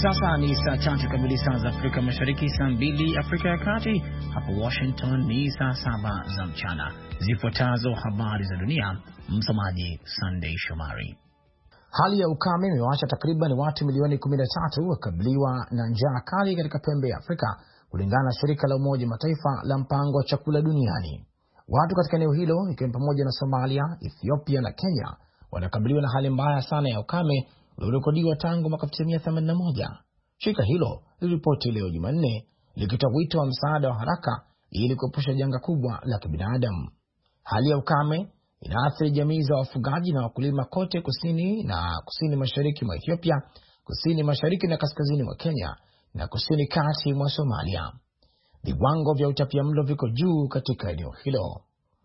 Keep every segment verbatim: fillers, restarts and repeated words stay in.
sasa ni saa tatu kamili saa za Afrika Mashariki, saa mbili Afrika ya Kati. Hapa Washington ni saa saba za mchana. Zifuatazo habari za dunia, msomaji Sunday Shomari. Hali ya ukame imewaacha takriban watu milioni kumi na tatu wakabiliwa na njaa kali katika pembe ya Afrika, kulingana na shirika la Umoja Mataifa la mpango wa chakula duniani. Watu katika eneo hilo, ikiwa pamoja na Somalia, Ethiopia na Kenya, wanakabiliwa na hali mbaya sana ya ukame uliorekodiwa tangu mwaka elfu tisa mia themanini na moja. Shirika hilo liliripoti leo Jumanne likitoa wito wa msaada wa haraka ili kuepusha janga kubwa la kibinadamu. Hali ya ukame inaathiri jamii za wafugaji na wakulima kote kusini na kusini mashariki mwa Ethiopia, kusini mashariki na kaskazini mwa Kenya na kusini kati mwa Somalia. Viwango vya utapiamlo viko juu katika eneo hilo.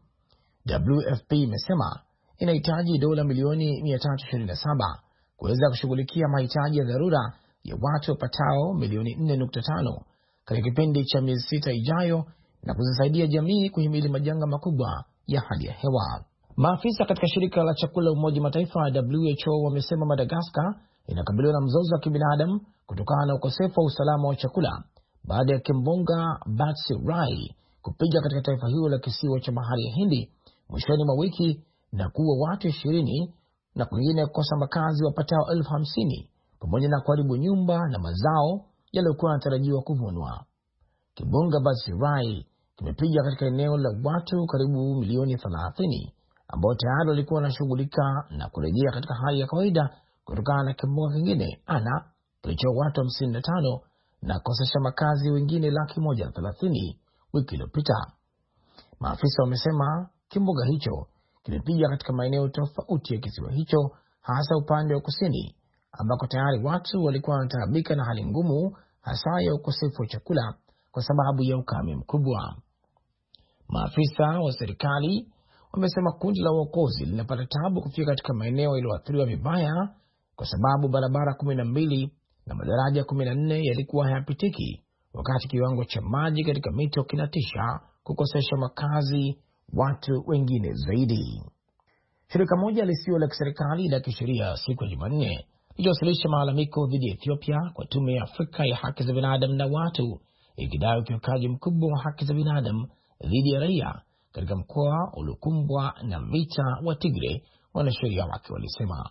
W F P imesema inahitaji dola milioni mia tatu ishirini na saba kuweza kushughulikia mahitaji ya dharura ya watu wapatao milioni nne nukta tano katika kipindi cha miezi sita ijayo, na kuzisaidia jamii kuhimili majanga makubwa ya hali ya hewa. Maafisa katika shirika la chakula la Umoja Mataifa W H O wamesema Madagascar inakabiliwa na mzozo wa kibinadamu kutokana na ukosefu wa usalama wa chakula baada ya kimbunga Batsirai kupiga katika taifa hilo la kisiwa cha bahari ya Hindi mwishoni mwa wiki na kuua watu ishirini na kwingine kukosa makazi wapatao elfu hamsini, pamoja na kuharibu nyumba na mazao yaliyokuwa yanatarajiwa kuvunwa. Kimbunga Batsirai kimepiga katika eneo la watu karibu milioni thelathini ambao tayari walikuwa wanashughulika na kurejea katika hali ya kawaida kutokana na kimbunga kingine Ana kilichoua watu hamsini na tano na kukosesha makazi wengine laki moja na thelathini wiki iliyopita. Maafisa wamesema kimbunga hicho kimepiga katika maeneo tofauti ya kisiwa hicho, hasa upande wa kusini ambako tayari watu walikuwa wanataabika na hali ngumu, hasa ya ukosefu wa chakula kwa sababu ya ukame mkubwa. Maafisa wa serikali wamesema kundi la uokozi linapata tabu kufika katika maeneo yaliyoathiriwa vibaya kwa sababu barabara kumi na mbili na madaraja kumi na nne yalikuwa hayapitiki, wakati kiwango cha maji katika mito kinatisha kukosesha makazi watu wengine zaidi. Shirika moja lisilo la kiserikali la kisheria siku ya Jumanne liliwasilisha malalamiko dhidi ya Ethiopia kwa Tume ya Afrika ya Haki za Binadamu na Watu, ikidai ukiukaji mkubwa wa haki za binadamu dhidi ya raia katika mkoa uliokumbwa na vita wa Tigray. Wanasheria wake walisema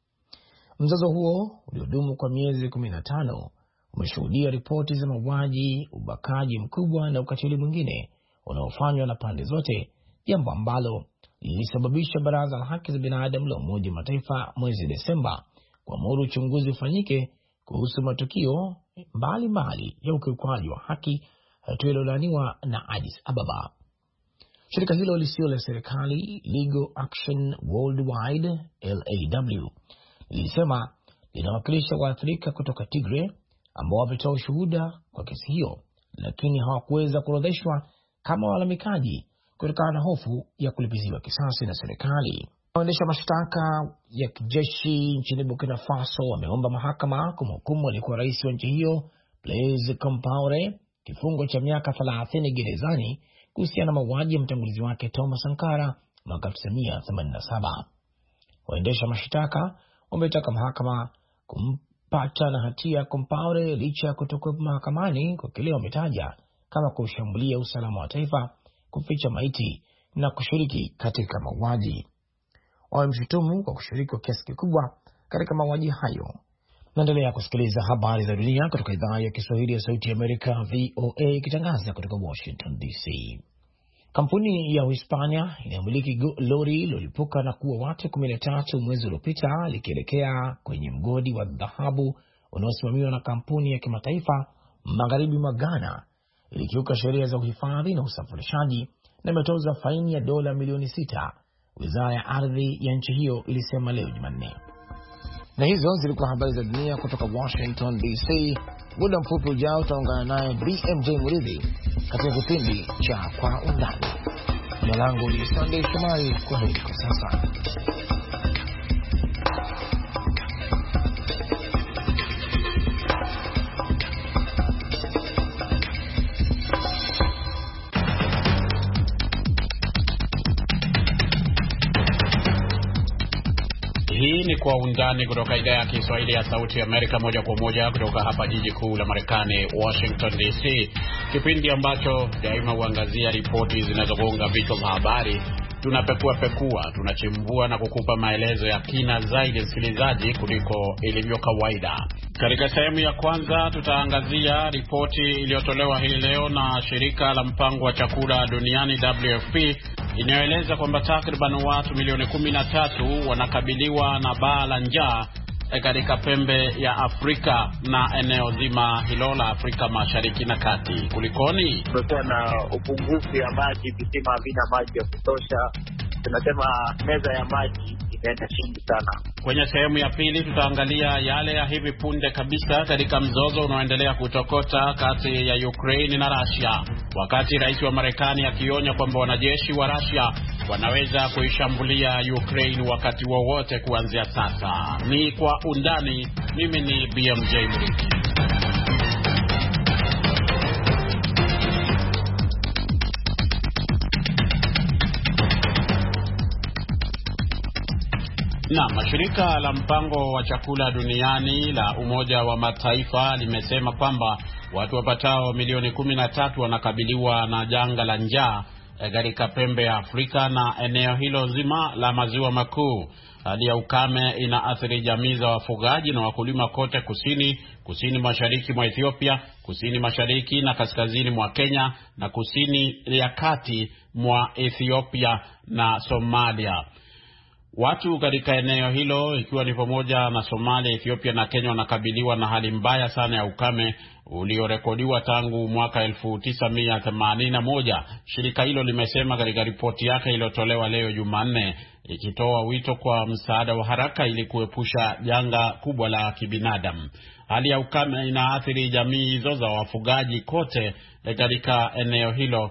mzozo huo uliodumu kwa miezi kumi na tano umeshuhudia ripoti za mauaji, ubakaji mkubwa na ukatili mwingine unaofanywa na pande zote, jambo ambalo lilisababisha Baraza la Haki za Binadamu la Umoja wa Mataifa mwezi Desemba kuamuru uchunguzi ufanyike kuhusu matukio mbalimbali ya ukiukwaji wa haki, hatua iliyolaaniwa na Addis Ababa. Shirika hilo lisilo la serikali Legal Action Worldwide L A W lilisema linawakilisha waathirika kutoka Tigray ambao wametoa ushuhuda kwa kesi hiyo, lakini hawakuweza kuorodheshwa kama walalamikaji kutokana na hofu ya kulipiziwa kisasi na serikali. Waendesha mashtaka ya kijeshi nchini Burkina Faso wameomba mahakama kumhukumu aliyekuwa rais wa nchi hiyo Blaise Compaoré kifungo cha miaka thelathini gerezani kuhusiana na mauaji ya mtangulizi wake Thomas Sankara mwaka elfu tisa mia themanini na saba. Waendesha mashtaka wametaka mahakama kumpata na hatia Compaoré licha ya kutokuwepo mahakamani kwa kile wametaja kama kushambulia usalama wa taifa, kuficha maiti na kushiriki katika mauaji. Wamemshutumu kwa kushiriki kwa kiasi kikubwa katika mauaji hayo. Naendelea kusikiliza habari za dunia kutoka idhaa ya Kiswahili ya Sauti ya Amerika V O A ikitangaza kutoka Washington D C. Kampuni ya Uhispania inayomiliki lori lilipuka na kuua watu kumi na tatu mwezi uliopita likielekea kwenye mgodi wa dhahabu unaosimamiwa na kampuni ya kimataifa magharibi mwa Ghana ilikiuka sheria za uhifadhi na usafirishaji na imetoza faini ya dola milioni sita, wizara ya ardhi ya nchi hiyo ilisema leo Jumanne. Na hizo zilikuwa habari za dunia kutoka Washington D C. Muda mfupi ujao utaungana naye B M J Muridhi katika kipindi cha Kwa Undani. Jina langu ni Sunday Shomari. Kwa heri kwa sasa. Hii ni Kwa Undani kutoka idhaa ya Kiswahili ya Sauti ya Amerika, moja kwa moja kutoka hapa jiji kuu la Marekani, Washington D C. Kipindi ambacho daima huangazia ripoti zinazogonga vichwa vya habari. Tunapekua pekua, tunachimbua na kukupa maelezo ya kina zaidi, msikilizaji, kuliko ilivyo kawaida. Katika sehemu ya kwanza tutaangazia ripoti iliyotolewa hii leo na shirika la mpango wa chakula duniani W F P, inayoeleza kwamba takriban watu milioni kumi na tatu wanakabiliwa na baa la njaa katika pembe ya Afrika na eneo zima hilo la Afrika Mashariki na Kati. Kulikoni? Kumekuwa na upungufu ya maji, visima havina maji ya kutosha. Tunasema meza ya maji imeenda chini sana. Kwenye sehemu ya pili tutaangalia yale ya hivi punde kabisa katika mzozo unaoendelea kutokota kati ya Ukraine na Russia, wakati rais wa Marekani akionya kwamba wanajeshi wa Russia wanaweza kuishambulia Ukraine wakati wowote kuanzia sasa. Ni Kwa Undani. Mimi ni B M J Muriki. Na mashirika la mpango wa chakula duniani la Umoja wa Mataifa limesema kwamba watu wapatao milioni kumi na tatu wanakabiliwa na janga la njaa katika pembe ya Afrika na eneo hilo zima la maziwa makuu. Hali ya ukame inaathiri jamii za wafugaji na wakulima kote kusini, kusini mashariki mwa Ethiopia, kusini mashariki na kaskazini mwa Kenya na kusini ya kati mwa Ethiopia na Somalia. Watu katika eneo hilo, ikiwa ni pamoja na Somalia, Ethiopia na Kenya, wanakabiliwa na hali mbaya sana ya ukame uliorekodiwa tangu mwaka elfu tisa mia themanini na moja. Shirika hilo limesema katika ripoti yake iliyotolewa leo Jumanne, ikitoa wito kwa msaada wa haraka ili kuepusha janga kubwa la kibinadamu. Hali ya ukame inaathiri jamii hizo za wafugaji kote katika eneo hilo,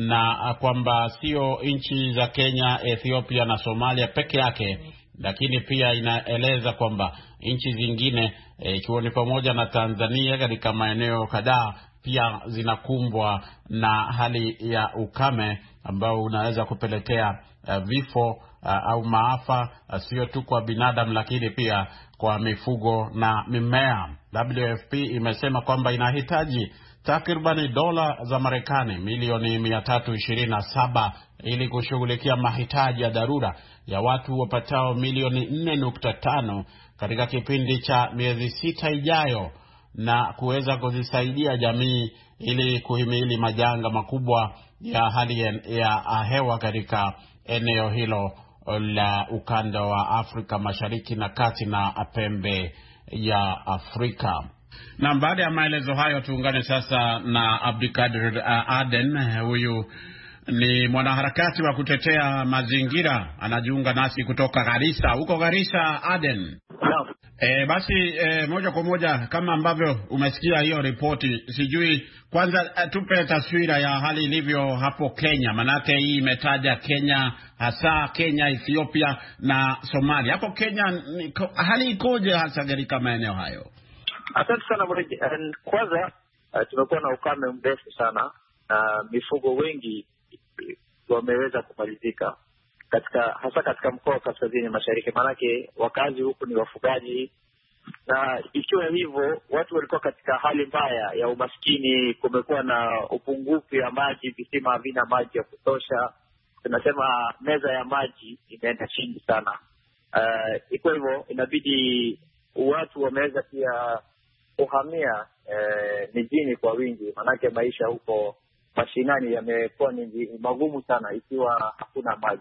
na kwamba sio nchi za Kenya, Ethiopia na Somalia peke yake, lakini pia inaeleza kwamba nchi zingine ikiwa e, ni pamoja na Tanzania katika maeneo kadhaa pia zinakumbwa na hali ya ukame ambao unaweza kupelekea uh, vifo uh, au maafa uh, sio tu kwa binadamu lakini pia kwa mifugo na mimea. W F P imesema kwamba inahitaji takribani dola za Marekani milioni mia tatu ishirini na saba ili kushughulikia mahitaji ya dharura ya watu wapatao milioni nne nukta tano katika kipindi cha miezi sita ijayo, na kuweza kuzisaidia jamii ili kuhimili majanga makubwa ya hali ya hewa katika eneo hilo la ukanda wa Afrika Mashariki na Kati na pembe ya Afrika. Na baada ya maelezo hayo, tuungane sasa na Abdikadir uh, Aden. Huyu ni mwanaharakati wa kutetea mazingira, anajiunga nasi kutoka Garissa. Huko Garissa, Aden. No. E, basi e, moja kwa moja kama ambavyo umesikia hiyo ripoti, sijui kwanza tupe taswira ya hali ilivyo hapo Kenya, manake hii imetaja Kenya, hasa Kenya, Ethiopia na Somalia. Hapo Kenya hali ikoje hasa katika maeneo hayo? Asante sana Muriji. Kwanza uh, tumekuwa na ukame mrefu sana na uh, mifugo wengi wameweza kumalizika katika hasa katika mkoa wa kaskazini mashariki, manake wakazi huku ni wafugaji, na ikiwa hivyo watu walikuwa katika hali mbaya ya umaskini. Kumekuwa na upungufu ya maji, visima havina maji ya kutosha. Tunasema meza ya maji imeenda chini sana. Uh, iko hivyo inabidi watu wameweza pia kuhamia eh, mijini kwa wingi, manake maisha huko mashinani yamekuwa ni magumu sana ikiwa hakuna maji.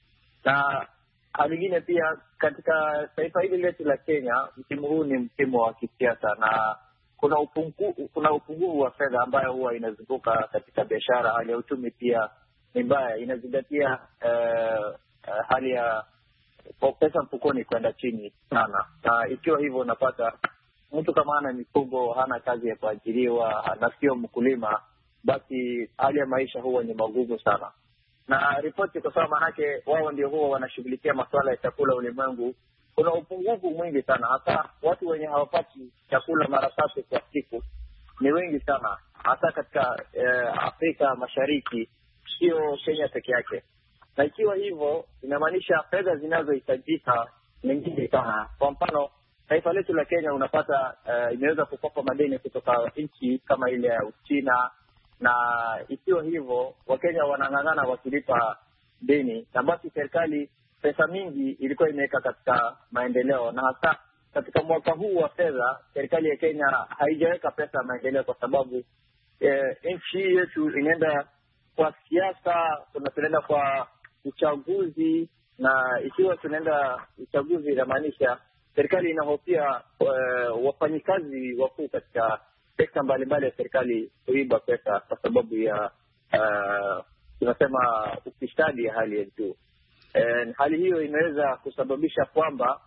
Na hali nyingine pia katika taifa hili letu la Kenya, msimu huu ni msimu wa kisiasa, na kuna upungufu kuna upungufu wa fedha ambayo huwa inazunguka katika biashara. Hali ya uchumi pia ni mbaya, inazingatia eh, eh, hali ya pesa mfukoni kwenda chini sana. Na ikiwa hivyo unapata mtu kama ana mifugo, hana kazi ya kuajiriwa na sio mkulima, basi hali ya maisha huwa ni magumu sana. Na ripoti kwa sababu manake wao ndio huwa wanashughulikia masuala ya chakula ulimwengu, kuna upungufu mwingi sana, hasa watu wenye hawapati chakula mara tatu kwa siku ni wengi sana, hasa katika eh, Afrika Mashariki, sio Kenya peke yake. Na ikiwa hivyo inamaanisha fedha zinazohitajika mengine sana. Kwa mfano, taifa letu la Kenya unapata uh, imeweza kukopa madeni kutoka nchi kama ile ya Uchina, na ikiwa hivyo Wakenya wanang'ang'ana wakilipa deni, na basi serikali pesa mingi ilikuwa imeweka katika maendeleo, na hasa katika mwaka huu wa fedha serikali ya Kenya haijaweka pesa ya maendeleo kwa sababu eh, nchi yetu inaenda kwa siasa, tunaenda kwa uchaguzi, na ikiwa tunaenda uchaguzi inamaanisha serikali inahofia uh, wafanyikazi wakuu katika sekta mbalimbali ya serikali kuiba pesa kwa sababu ya uh, tunasema ufisadi ya hali ya juu. Uh, hali hiyo inaweza kusababisha kwamba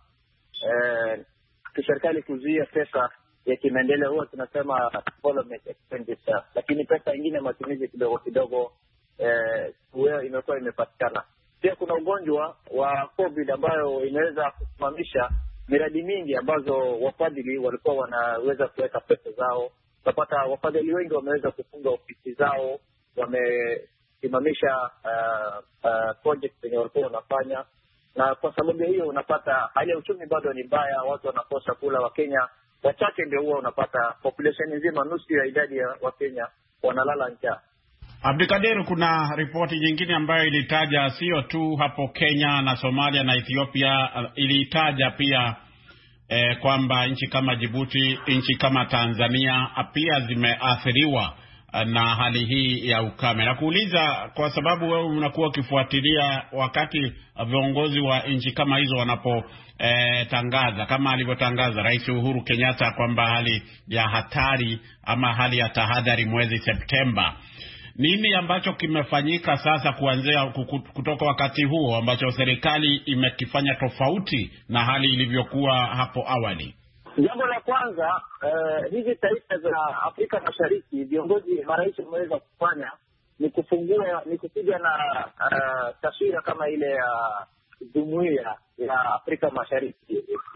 uh, serikali kuzuia pesa ya kimaendeleo, huwa tunasema development expenditure, lakini pesa ingine matumizi kidogo kidogo uh, imekuwa imepatikana. Pia kuna ugonjwa wa COVID ambayo inaweza kusimamisha miradi mingi ambazo wafadhili walikuwa wanaweza kuweka pesa zao. Unapata wafadhili wengi wameweza kufunga ofisi zao, wamesimamisha uh, uh, project zenye walikuwa wanafanya, na kwa sababu hiyo unapata hali ya uchumi bado ni mbaya, watu wanakosa kula. Wakenya wachache ndio huwa unapata population nzima, nusu ya idadi ya Wakenya wanalala njaa. Abdikadir, kuna ripoti nyingine ambayo ilitaja sio tu hapo Kenya na Somalia na Ethiopia, ilitaja pia eh, kwamba nchi kama Djibouti, nchi kama Tanzania pia zimeathiriwa na hali hii ya ukame. Na kuuliza kwa sababu wewe unakuwa ukifuatilia wakati viongozi wa nchi kama hizo wanapo eh, tangaza kama alivyotangaza Rais Uhuru Kenyatta kwamba hali ya hatari ama hali ya tahadhari mwezi Septemba. Nini ambacho kimefanyika sasa kuanzia kutoka wakati huo ambacho serikali imekifanya tofauti na hali ilivyokuwa hapo awali? Jambo la kwanza, uh, hizi taifa za Afrika Mashariki viongozi marais wameweza kufanya ni kufungua ni kupiga na uh, taswira kama ile ya uh, jumuiya ya Afrika Mashariki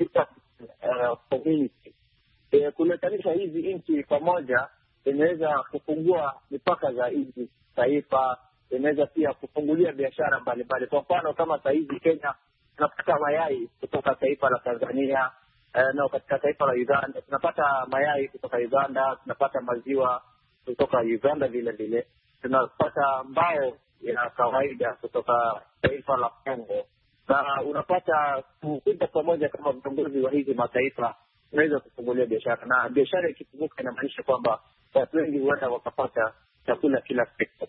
uh, community, uh, kuletanisha hizi nchi pamoja. Inaweza kufungua mipaka za hizi taifa, inaweza pia kufungulia biashara mbalimbali. Kwa mfano kama saa hizi Kenya tunapata mayai kutoka taifa la Tanzania, eh, na katika taifa la Uganda tunapata mayai kutoka Uganda, tunapata maziwa kutoka Uganda vile vile, tunapata mbao ya kawaida kutoka taifa la Kongo, na unapata kukuja pamoja kama viongozi wa hizi mataifa unaweza kufungulia biashara, na biashara ikifunguka inamaanisha kwamba watu wengi huenda wakapata chakula kila siku,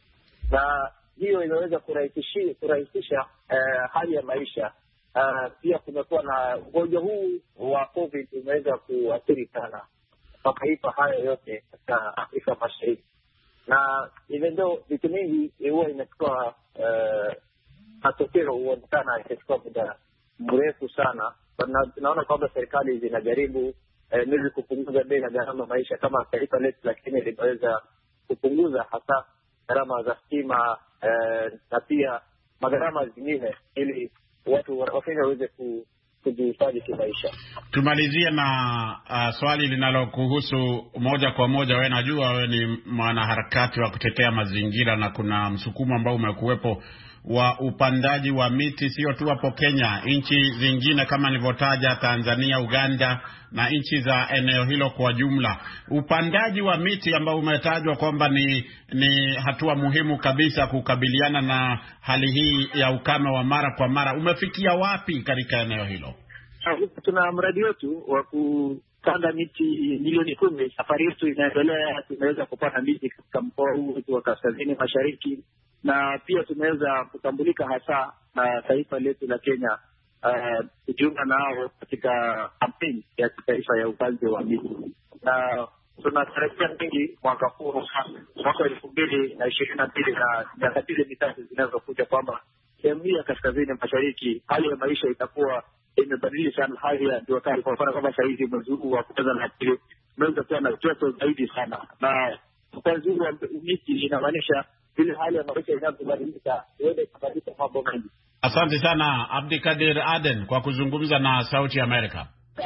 na hiyo inaweza kurahisisha kurahisisha eh, hali ya maisha. Uh, pia kumekuwa na ugonjwa huu wa COVID umeweza kuathiri sana mataifa haya yote katika Afrika Mashariki, na even though vitu mingi huwa imechukua uh, matokeo huonekana itachukua muda mrefu sana, na tunaona kwamba serikali zinajaribu Eh, ili kupunguza bei na gharama maisha. Kama taifa letu la Kenya limeweza kupunguza hasa gharama za stima eh, na pia magharama zingine ili watu wa Kenya waweze kujihifadhi kimaisha. Tumalizie na uh, swali linalokuhusu moja kwa moja. Wewe najua wewe ni mwanaharakati wa kutetea mazingira na kuna msukumo ambao umekuwepo wa upandaji wa miti sio tu hapo Kenya, nchi zingine kama nilivyotaja Tanzania, Uganda na nchi za eneo hilo kwa jumla. Upandaji wa miti ambao umetajwa kwamba ni ni hatua muhimu kabisa kukabiliana na hali hii ya ukame wa mara kwa mara, umefikia wapi katika eneo hilo? Tuna mradi wetu wa kupanda miti milioni kumi. Safari yetu inaendelea. Tumeweza kupanda miti katika mkoa huu wa Kaskazini Mashariki, na pia tumeweza kutambulika hasa na taifa letu la Kenya kujiunga uh, nao katika kampeni ya kitaifa ya upanzi wa miti, na tunatarajia mengi mwaka huu, mwaka elfu mbili na ishirini na mbili na miaka mbili mitatu zinazokuja, kwamba sehemu hii ya Kaskazini Mashariki hali ya maisha itakuwa imebadili sana hali ya jua kali. Kwa mfano kama saa hizi mwezi huu wa kwanza na pili umeweza kuwa na joto zaidi sana, na upanzi huu wa miti inamaanisha vile hali ya maisha inavyobadilika iweze kubadilika mambo mengi. Asante sana Abdikadir Aden kwa kuzungumza na Sauti ya Amerika.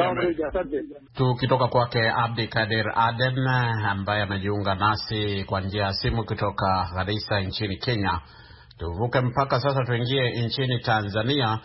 Tukitoka kwake Abdikadir Aden ambaye amejiunga nasi kwa njia ya simu kutoka Garissa nchini Kenya, tuvuke mpaka sasa tuingie nchini Tanzania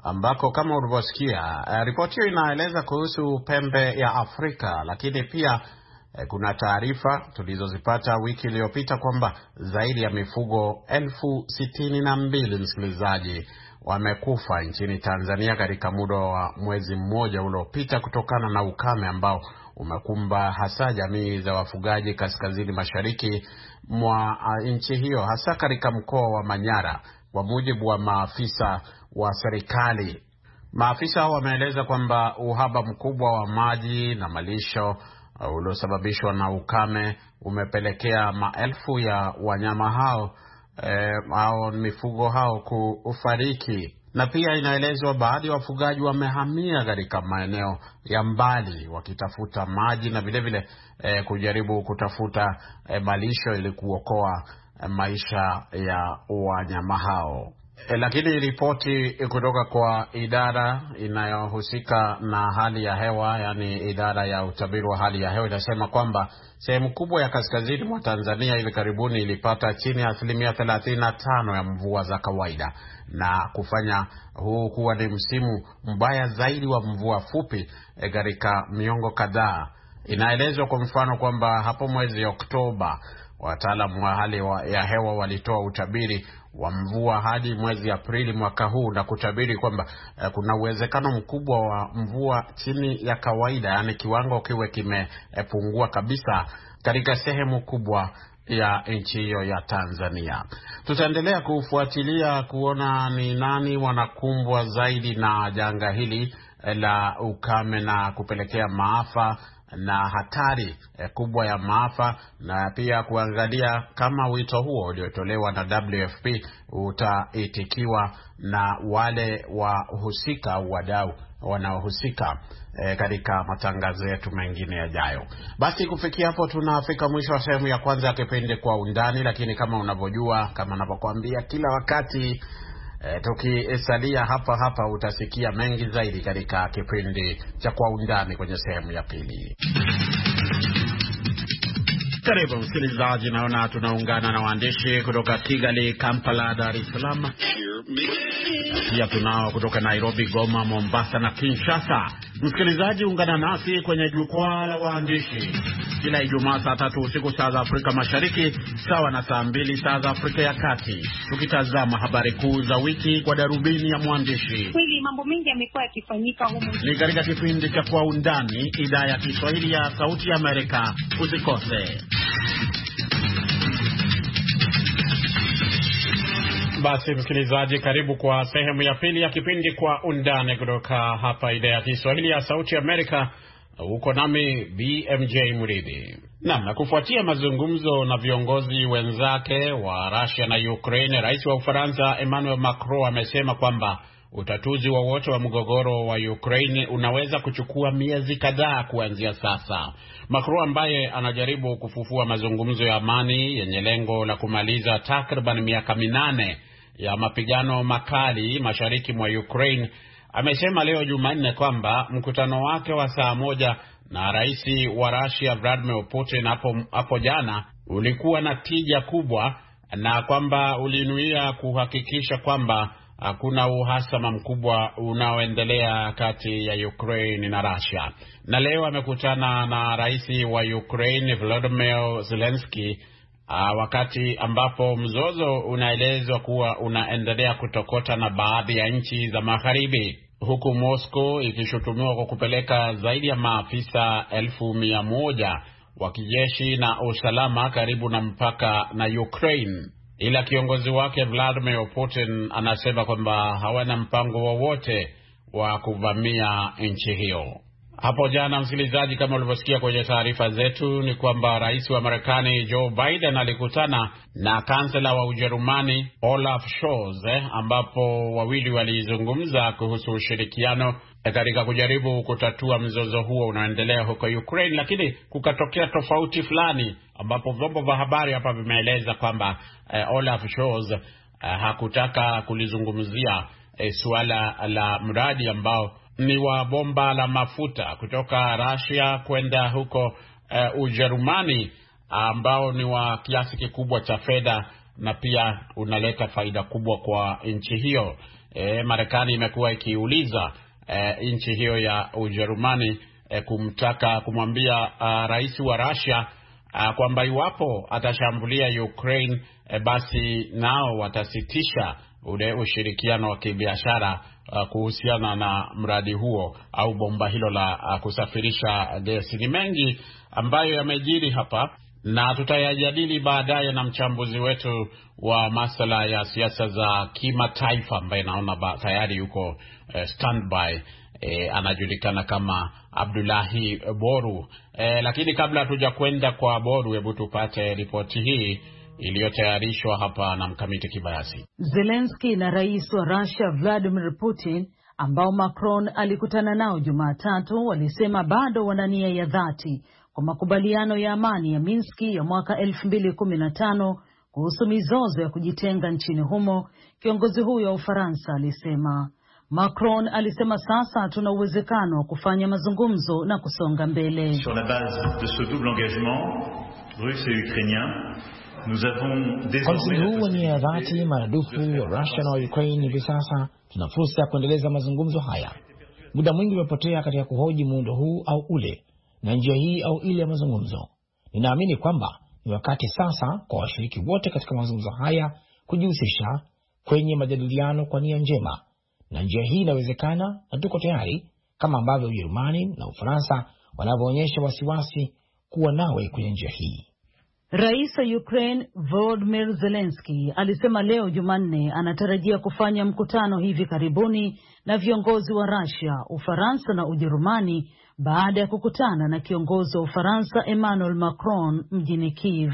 ambako kama ulivyosikia ripoti hiyo inaeleza kuhusu pembe ya Afrika, lakini pia eh, kuna taarifa tulizozipata wiki iliyopita kwamba zaidi ya mifugo elfu sitini na mbili msikilizaji wamekufa nchini Tanzania katika muda wa mwezi mmoja uliopita kutokana na ukame ambao umekumba hasa jamii za wafugaji kaskazini mashariki mwa nchi hiyo, hasa katika mkoa wa Manyara, kwa mujibu wa maafisa wa serikali. Maafisa hao wameeleza kwamba uhaba mkubwa wa maji na malisho uliosababishwa na ukame umepelekea maelfu ya wanyama hao eh, au mifugo hao kufariki. Na pia inaelezwa baadhi ya wafugaji wamehamia katika maeneo ya mbali wakitafuta maji na vile vile eh, kujaribu kutafuta eh, malisho ili kuokoa eh, maisha ya wanyama hao. E, lakini ripoti kutoka kwa idara inayohusika na hali ya hewa, yani idara ya utabiri wa hali ya hewa, inasema kwamba sehemu kubwa ya kaskazini mwa Tanzania hivi karibuni ilipata chini ya asilimia thelathini na tano ya mvua za kawaida na kufanya huu kuwa ni msimu mbaya zaidi wa mvua fupi katika e, miongo kadhaa. Inaelezwa kwa mfano kwamba hapo mwezi Oktoba wataalamu wa hali ya hewa walitoa utabiri wa mvua hadi mwezi Aprili mwaka huu na kutabiri kwamba uh, kuna uwezekano mkubwa wa mvua chini ya kawaida, yani kiwango kiwe kimepungua kabisa katika sehemu kubwa ya nchi hiyo ya Tanzania. Tutaendelea kufuatilia kuona ni nani wanakumbwa zaidi na janga hili la ukame na kupelekea maafa na hatari eh, kubwa ya maafa, na pia kuangalia kama wito huo uliotolewa na W F P utaitikiwa na wale wahusika, wadau wanaohusika eh, katika matangazo yetu mengine yajayo. Basi kufikia hapo tunafika mwisho wa sehemu ya kwanza ya kipindi Kwa Undani, lakini kama unavyojua, kama ninapokuambia kila wakati, E, tukisalia hapa hapa utasikia mengi zaidi katika kipindi cha Kwa Undani kwenye sehemu ya pili. Karibu msikilizaji, naona tunaungana na waandishi kutoka Kigali, Kampala, Dar es Salaam. Pia tunao kutoka Nairobi, Goma, Mombasa na Kinshasa. Msikilizaji, ungana nasi kwenye jukwaa la waandishi kila Ijumaa saa tatu usiku saa za Afrika Mashariki, sawa na saa mbili saa za Afrika ya Kati, tukitazama habari kuu za wiki kwa darubini ya mwandishi. Kweli mambo mengi yamekuwa yakifanyika humu. Ni katika kipindi cha Kwa Undani, idhaa ya Kiswahili ya Sauti ya Amerika. Usikose. Basi msikilizaji, karibu kwa sehemu ya pili ya kipindi Kwa Undani kutoka hapa idhaa ya Kiswahili ya Sauti ya Amerika. Uko nami B M J Muridi. Naam, na kufuatia mazungumzo na viongozi wenzake wa Russia na Ukraine, Rais wa Ufaransa Emmanuel Macron amesema kwamba utatuzi wowote wa, wa mgogoro wa Ukraine unaweza kuchukua miezi kadhaa kuanzia sasa. Macron ambaye anajaribu kufufua mazungumzo ya amani yenye lengo la kumaliza takriban miaka minane ya mapigano makali mashariki mwa Ukraine, amesema leo Jumanne kwamba mkutano wake wa saa moja na rais wa Russia Vladimir Putin hapo hapo jana ulikuwa na tija kubwa, na kwamba ulinuia kuhakikisha kwamba hakuna uhasama mkubwa unaoendelea kati ya Ukraine na Russia. Na leo amekutana na rais wa Ukraine Volodymyr Zelensky Uh, wakati ambapo mzozo unaelezwa kuwa unaendelea kutokota na baadhi ya nchi za magharibi, huku Moscow ikishutumiwa kwa kupeleka zaidi ya maafisa elfu mia moja wa kijeshi na usalama karibu na mpaka na Ukraine. Ila kiongozi wake Vladimir Putin anasema kwamba hawana mpango wowote wa kuvamia nchi hiyo. Hapo jana msikilizaji, kama ulivyosikia kwenye taarifa zetu, ni kwamba rais wa Marekani Joe Biden alikutana na kansela wa Ujerumani Olaf Scholz, eh, ambapo wawili walizungumza kuhusu ushirikiano eh, katika kujaribu kutatua mzozo huo unaoendelea huko Ukraine. Lakini kukatokea tofauti fulani ambapo vyombo vya habari hapa vimeeleza kwamba eh, Olaf Scholz eh, hakutaka kulizungumzia eh, suala la mradi ambao ni wa bomba la mafuta kutoka Russia kwenda huko uh, Ujerumani, ambao ni wa kiasi kikubwa cha fedha na pia unaleta faida kubwa kwa nchi hiyo. E, Marekani imekuwa ikiuliza e, nchi hiyo ya Ujerumani e, kumtaka kumwambia uh, rais wa Russia uh, kwamba iwapo atashambulia Ukraine e, basi nao watasitisha ule ushirikiano wa kibiashara uh, kuhusiana na mradi huo au bomba hilo la uh, kusafirisha gesi. Ni mengi ambayo yamejiri hapa na tutayajadili baadaye na mchambuzi wetu wa masuala ya siasa za kimataifa ambaye naona tayari yuko eh, standby, eh, anajulikana kama Abdullahi Boru. Eh, lakini kabla hatuja kwenda kwa Boru, hebu tupate ripoti hii iliyotayarishwa hapa na Mkamiti Kibayasi. Zelensky na rais wa Russia Vladimir Putin ambao Macron alikutana nao Jumatatu walisema bado wana nia ya dhati kwa makubaliano ya amani ya Minski ya mwaka elfu mbili kumi na tano kuhusu mizozo ya kujitenga nchini humo. Kiongozi huyo wa Ufaransa alisema. Macron alisema sasa tuna uwezekano wa kufanya mazungumzo na kusonga mbele. Sur la base de ce double engagement russe et ukrainien, nous avons désormais huu nia ya dhati maradufu wa Russia na Ukraine. Hivi sasa tuna fursa ya kuendeleza mazungumzo haya. Muda mwingi umepotea katika kuhoji muundo huu au ule na njia hii au ile ya mazungumzo. Ninaamini kwamba ni wakati sasa kwa washiriki wote katika mazungumzo haya kujihusisha kwenye majadiliano kwa nia njema, na njia hii inawezekana na tuko tayari, kama ambavyo Ujerumani na Ufaransa wanavyoonyesha wasiwasi kuwa nawe kwenye njia hii. Rais wa Ukraine Volodymyr Zelensky alisema leo Jumanne anatarajia kufanya mkutano hivi karibuni na viongozi wa Russia, Ufaransa na Ujerumani baada ya kukutana na kiongozi wa Ufaransa Emmanuel Macron mjini Kiev.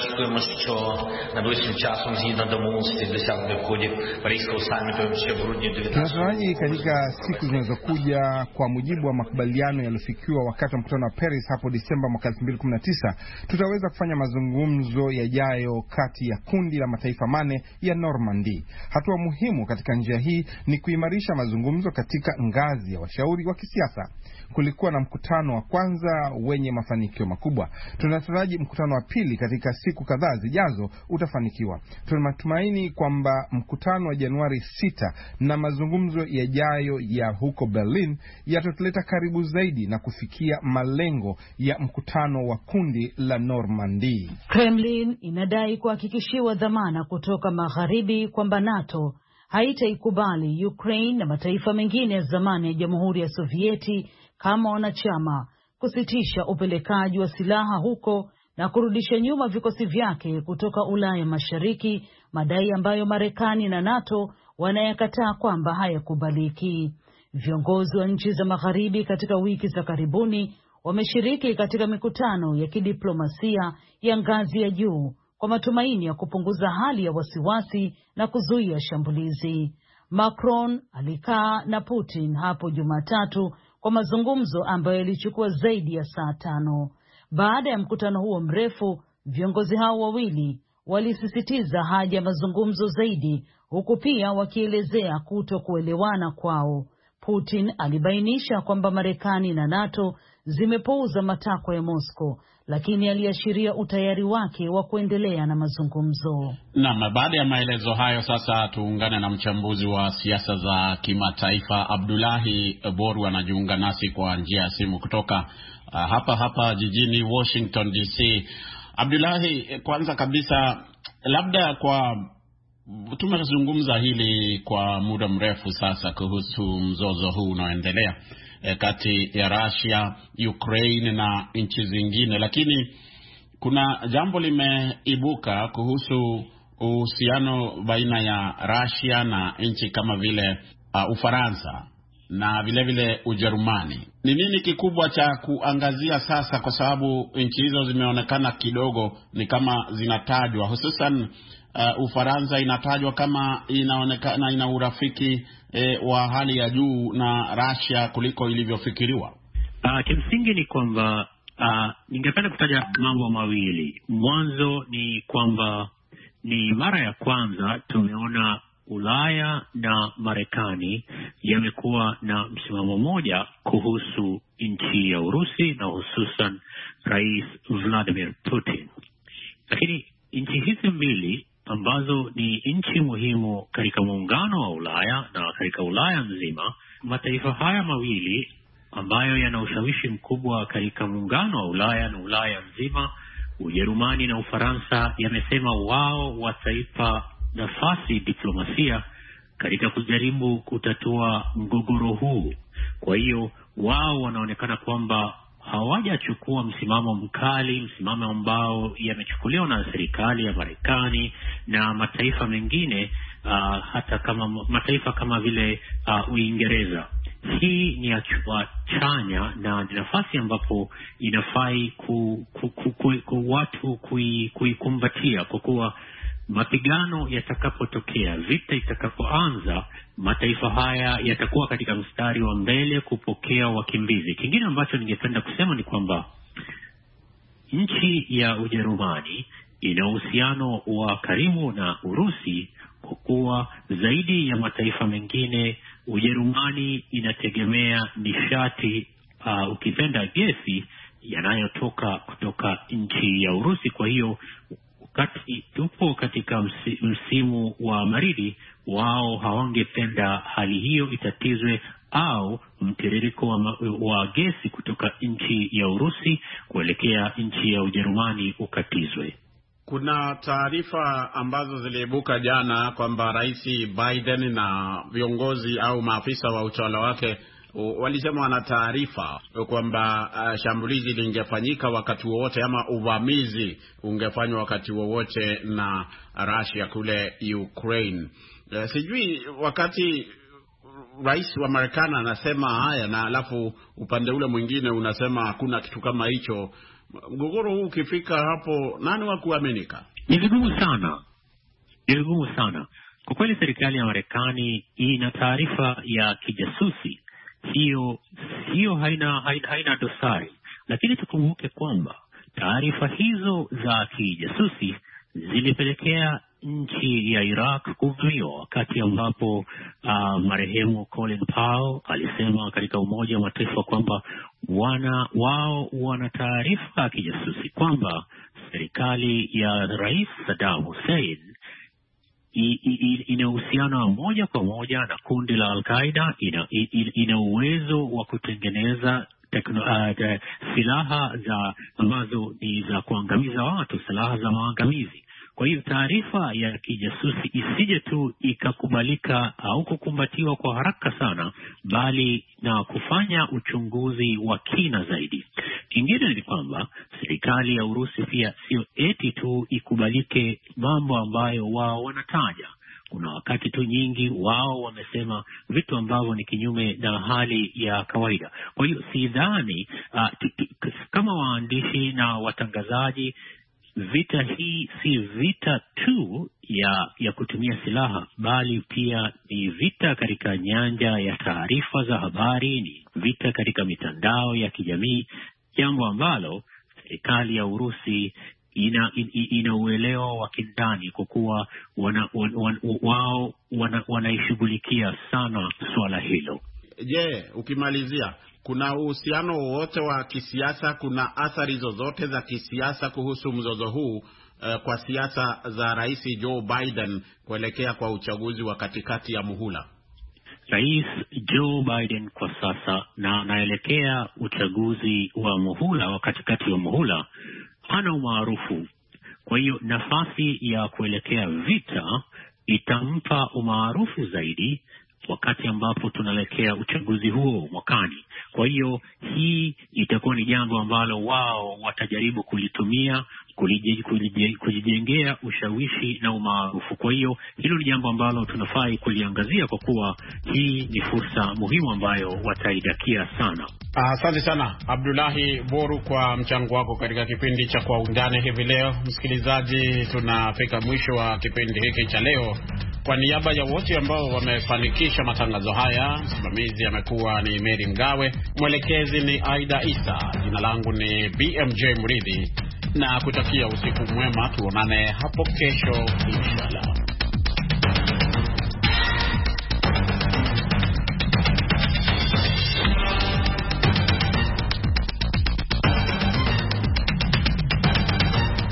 Tunataraji katika siku zinazokuja, kwa mujibu wa makubaliano yaliyofikiwa wakati wa mkutano wa Paris hapo Disemba mwaka elfu mbili kumi na tisa, tutaweza kufanya mazungumzo yajayo kati ya kundi la mataifa mane ya Normandy. Hatua muhimu katika njia hii ni kuimarisha mazungumzo katika ngazi ya washauri wa kisiasa. Kulikuwa na mkutano wa kwanza wenye mafanikio makubwa. Tunataraji mkutano wa pili katika siku kadhaa zijazo utafanikiwa. Tunatumaini kwamba mkutano wa Januari sita na mazungumzo yajayo ya huko Berlin yatatuleta karibu zaidi na kufikia malengo ya mkutano wa kundi la Normandy. Kremlin inadai kuhakikishiwa dhamana kutoka magharibi kwamba NATO haitaikubali Ukraine na mataifa mengine ya zamani ya Jamhuri ya Sovieti kama wanachama kusitisha upelekaji wa silaha huko na kurudisha nyuma vikosi vyake kutoka Ulaya Mashariki, madai ambayo Marekani na NATO wanayakataa kwamba hayakubaliki. Viongozi wa nchi za magharibi katika wiki za karibuni wameshiriki katika mikutano ya kidiplomasia ya ngazi ya juu kwa matumaini ya kupunguza hali ya wasiwasi na kuzuia shambulizi. Macron alikaa na Putin hapo Jumatatu kwa mazungumzo ambayo yalichukua zaidi ya saa tano. Baada ya mkutano huo mrefu, viongozi hao wawili walisisitiza haja ya mazungumzo zaidi, huku pia wakielezea kutokuelewana kwao. Putin alibainisha kwamba Marekani na NATO zimepuuza matakwa ya Moscow, lakini aliashiria utayari wake wa kuendelea na mazungumzo. Naam, baada ya maelezo hayo sasa tuungane na mchambuzi wa siasa za kimataifa Abdullahi Boru, anajiunga nasi kwa njia ya simu kutoka uh, hapa hapa jijini Washington D C. Abdullahi, kwanza kabisa, labda kwa tumezungumza hili kwa muda mrefu sasa kuhusu mzozo huu unaoendelea e, kati ya Russia, Ukraine na nchi zingine, lakini kuna jambo limeibuka kuhusu uhusiano baina ya Russia na nchi kama vile uh, Ufaransa na vile vile Ujerumani. Ni nini kikubwa cha kuangazia sasa, kwa sababu nchi hizo zimeonekana kidogo ni kama zinatajwa, hususan Uh, Ufaransa inatajwa kama inaonekana ina urafiki eh, wa hali ya juu na Russia kuliko ilivyofikiriwa. Uh, kimsingi ni kwamba uh, ningependa kutaja mambo mawili. Mwanzo ni kwamba ni mara ya kwanza tumeona Ulaya na Marekani yamekuwa na msimamo mmoja kuhusu nchi ya Urusi na hususan Rais Vladimir Putin. Lakini nchi hizi mbili ambazo ni nchi muhimu katika muungano wa Ulaya na katika Ulaya nzima. Mataifa haya mawili ambayo yana ushawishi mkubwa katika muungano wa Ulaya na Ulaya nzima, Ujerumani na Ufaransa, yamesema wao wataipa nafasi diplomasia katika kujaribu kutatua mgogoro huu. Kwa hiyo wao wanaonekana kwamba hawajachukua msimamo mkali, msimamo ambao yamechukuliwa na serikali ya Marekani na mataifa mengine, uh, hata kama mataifa kama vile uh, Uingereza. Hii ni hatua chanya na nafasi ambapo inafai ku, ku, ku, ku, ku watu kuikumbatia, kwa kuwa mapigano yatakapotokea, vita itakapoanza, mataifa haya yatakuwa katika mstari wa mbele kupokea wakimbizi. Kingine ambacho ningependa kusema ni kwamba nchi ya Ujerumani ina uhusiano wa karibu na Urusi, kwa kuwa zaidi ya mataifa mengine Ujerumani inategemea nishati, uh, ukipenda gesi, yanayotoka kutoka nchi ya Urusi. Kwa hiyo wakati tupo katika msimu wa baridi, wao hawangependa hali hiyo itatizwe au mtiririko wa, wa gesi kutoka nchi ya Urusi kuelekea nchi ya Ujerumani ukatizwe. Kuna taarifa ambazo ziliibuka jana kwamba Rais Biden na viongozi au maafisa wa utawala wake walisema wana taarifa kwamba uh, shambulizi lingefanyika wakati wowote ama uvamizi ungefanywa wakati wowote na Russia kule Ukraine. Uh, sijui wakati rais wa Marekani anasema haya na alafu upande ule mwingine unasema hakuna kitu kama hicho, mgogoro huu ukifika hapo nani wa kuaminika? Ni vigumu sana. Ni vigumu sana. Kwa kweli serikali ya Marekani ina taarifa ya kijasusi. Hiyo hiyo haina, haina haina dosari, lakini tukumbuke kwamba taarifa hizo za kijasusi zilipelekea nchi ya Iraq kuvamiwa, wakati ambapo uh, marehemu Colin Powell alisema katika Umoja wa Mataifa kwamba wana wao wana taarifa ya kijasusi kwamba serikali ya Rais Saddam Hussein ina uhusiano moja kwa moja na kundi la Al-Qaeda, ina, ina, ina uwezo wa kutengeneza tekno, uh, silaha za ambazo ni za kuangamiza watu, silaha za maangamizi. Kwa hiyo taarifa ya kijasusi isije tu ikakubalika au kukumbatiwa kwa haraka sana, bali na kufanya uchunguzi wa kina zaidi. Kingine ni kwamba serikali ya Urusi pia sio eti tu ikubalike mambo ambayo wao wanataja. Kuna wakati tu nyingi wao wamesema vitu ambavyo ni kinyume na hali ya kawaida. Kwa hiyo sidhani uh, kama waandishi na watangazaji, vita hii si vita tu ya ya kutumia silaha, bali pia ni vita katika nyanja ya taarifa za habari, ni vita katika mitandao ya kijamii, jambo ambalo serikali ya Urusi ina in, ina uelewa wa kindani, kwa kuwa wana, wan, wan, wao wana, wanaishughulikia sana swala hilo. Je, ukimalizia, kuna uhusiano wowote wa kisiasa, kuna athari zozote za kisiasa kuhusu mzozo huu uh, kwa siasa za Rais Joe Biden kuelekea kwa uchaguzi wa katikati ya muhula? Rais Joe Biden kwa sasa na anaelekea uchaguzi wa muhula wa katikati wa muhula hana umaarufu. Kwa hiyo nafasi ya kuelekea vita itampa umaarufu zaidi wakati ambapo tunaelekea uchaguzi huo mwakani. Kwa hiyo hii itakuwa ni jambo ambalo wao watajaribu kulitumia kujijengea ushawishi na umaarufu. Kwa hiyo hilo ni jambo ambalo tunafai kuliangazia, kwa kuwa hii ni fursa muhimu ambayo wataidakia sana. Asante uh, sana Abdullahi Boru kwa mchango wako katika kipindi cha Kwa Undani hivi leo. Msikilizaji, tunafika mwisho wa kipindi hiki cha leo. Kwa niaba ya wote ambao wamefanikisha matangazo haya, msimamizi amekuwa ni Mary Mgawe, mwelekezi ni Aida Isa, jina langu ni B M J Mridhi, na kutakia usiku mwema. Tuonane hapo kesho inshallah.